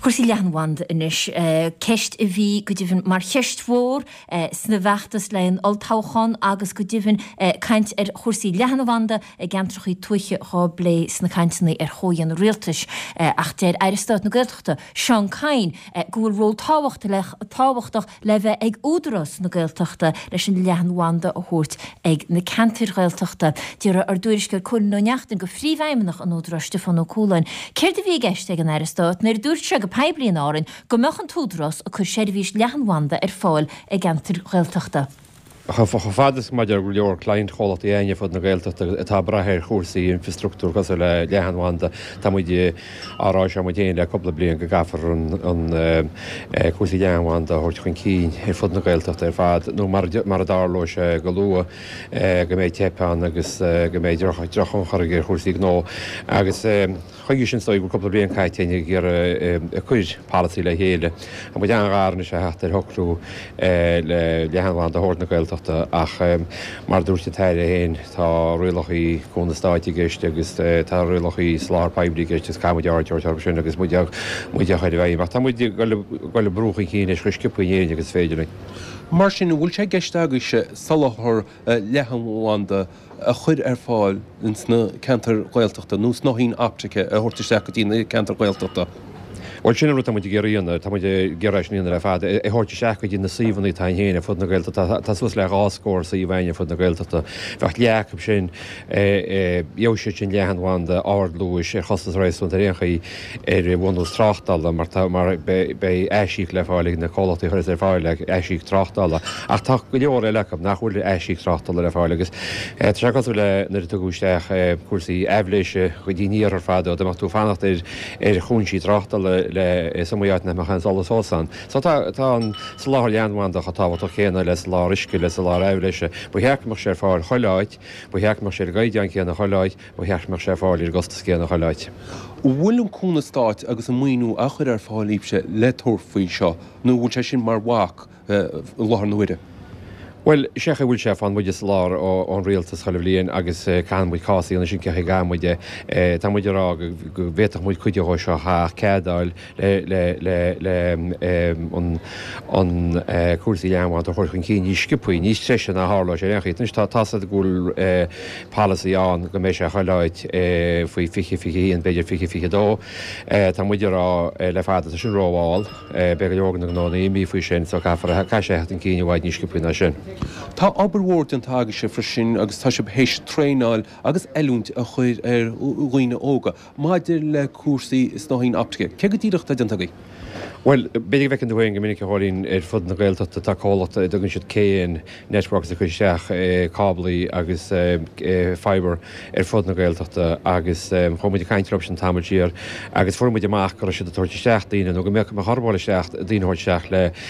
Chwrs I leanwand inis, ceist I bhí go dtífn mar cheistmhór sna bheachtas lein oltáchan agus go dtífn caint chwrs I leanwanda gentrach I tuiche chá blé sna caintna chóian rialtas ach déir Eiristát na Gaeltachta Sean Cain gúil ról táhachtach le bheith ag údras na Gaeltachta leis an leanwanda a hút ag na cantir Gaeltachta Díra ar dúirisgur chun nó neachtain go phríomhheimmenach an údraste fan ó cúlain. Céir de bhí geist ag an Eiristát nar dúirt se go peblion árin go mechan túdras a chur séirhís leanwanda fáil ag gentir Gaeltachta. Fadas maidir go leor klein cholat I aine fod na Gaeltachta atá brathir chósaí infrastruktúr cos le leanwanda tá muide árá se mu déine le coppla blion go gafar an chósaí leanwanda hort chun cín fod na Gaeltachta fad nó mar a dárló se go lua go méid tepán agus go méid drachan charigir chósaí gná agus chuigi sin stoig go coppla blion caiiteine gur a chuid palaí le héile a mu deangarne se hetar hoclú le leanwanda hort na Gaeltachta ach mar dúirte teire héin tá rilachaí chun na stáití geiste agus tá rilachaí slár peibli geiste caiid áirteir sin agus muideach chuide bhéh tá muide goile brúchaí cíine scipuhéine agus féidirling. Mar sin bhfuil sé geiste agus se salathir leanwanda a chud fáil in sna cantar Gaeltachta nús nó hín aptaice a thuirteach go dtína cantar Gaeltachta. Well sin ruta muid geíonna tá muid geráis níon ar fad thuirte seach go dtí na síomhaí tá héine fud na Gaeltachta tá sus le gáscóir sa bhaine fud na Gaeltachta bheith leachb sin jeose sin leanwanda áardlúis chostas rééisún réchaí bhú tráchtala mar be eisiigh le fáil na cólaí chuir ar fáile eisiigh tráchtala ach tá go leor lecha nachhfuil eisiigh tráchtala le fáil agus treú le na tuúisteach cuasaí ehléise go dtíníar ar fada amach tú fannacht ar chunsí tráchtala le samíart na mechan alles ósan. So tá an slá leanwanda chatáhat chéna les lá risci les lá ehléise, bu heach mar sé fáil choláid, bu heach mar sé gaiidean chéanna choláid, bu heach mar sé fáil gostas céanna choláid. Bhfuilm cúna stáit agus an muoinú a chur ar fáilíbse le torfaí seo, nó bhfuil sé sin mar bhaach láthar nuide. Well, secha bhfuil sé fan muide lár ó an rialtas choilblionn agus can muid cásaí an sin cecha gamuide tá muide rá go bhéach muid chuideá seo a cédáil le an cuasaí leanwanda chuir chun cín níos scipuí níos treise na hála sé réchaí tunis tá tasad gúil palaí an go mééis se choláid faoi fiche beidir fiche dó tá muide rá le fada sin róháil be go leorgan ná mí faoi sin so caiifar caiise an cíine bhhaid níos scipuí na sin. Tá oberhórt an táige sé frisin agus tá se hééis tréáil agus eúnt a chuir ar roioine óga. Maidir le cuasaí is nó hín aptaice. Ce go dtíireachta den tagaí? Well, beidir bhecinn dohain go minic háín ar fud na Gaeltachta tá cólacha dogann siad céan networks a chuisteach cáblaí agus fiber ar fud na Gaeltachta agus chomuid caiintrop sin tamtíir agus formuid amach go siad a tuairteach daine nó go mé thbáil isteach daoineirteach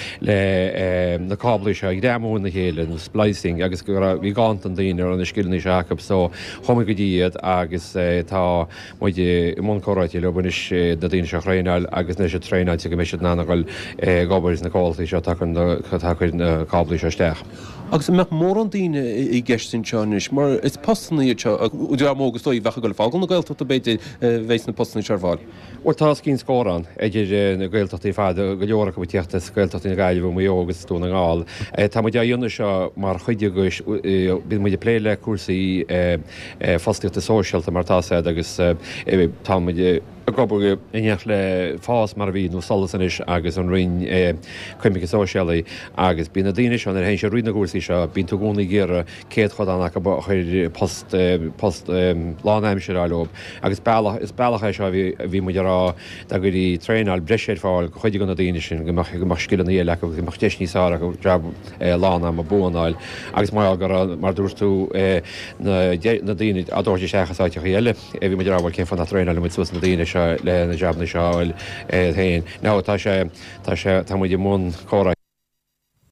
le na cáblaí seo ag démún na chéile na splicing agus go bhí gáint an daine ar an scilnaí seachab so chomuid go dtíad agus tá muid món choráid le bunis na daine se chréineáil agus na sé tréáid go méisiad nánagáil gobair na cáiltaí seo chuir na cáblaí seo steach. Agus me mór an daine I gestin seanis, mar is postnaí mógus dóí bhecha go fáil na Gaeltachta beidir bhééis na postnaí searháil. Or tá cín scórán idir na Gaeltachtaí fada go leorach go tíochttas Gaeltachtaí na gaiileh mé agus tú na gáil. Tá muid dhéanana seo mar chuide gois bí muidir pléile cuasaí fástiíochtta sóisialta mar tá agus tá muide a gobar ineach le fás mar bhí nó salasanis agus an rin chuimice sóisialaí agus bína daine seán ar hén sé riúna gúsaí seo bín tú gúna ggéar céad chudáach chuir post láimseir eilób agus is bailachcha seo bhí muidirrá da gurí tréáil breisiir fáil go chuide gona daine sin goach skillan í le go goach teisníá go drab lána a búáil agus mar dúirtú na daine adóirte sechaáite chéile bhí muidirráhil cén fan na tréáil mu na daine le na jobna seáil héin. Ná tá muidir mún chóra